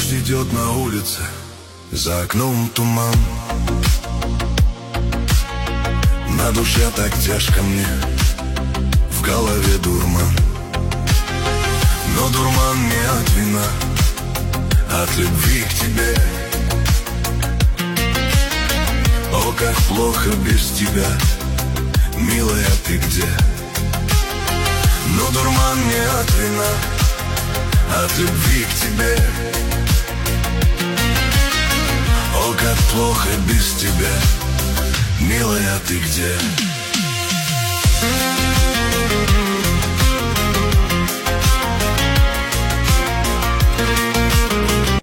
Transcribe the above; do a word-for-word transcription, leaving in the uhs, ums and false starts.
Дождь идет на улице, за окном туман. На душе так тяжко мне, в голове дурман. Но дурман не от вина, от любви к тебе. О, как плохо без тебя, милая, ты где? Но дурман не от вина, от любви к тебе. О, как плохо без тебя, милая, ты где?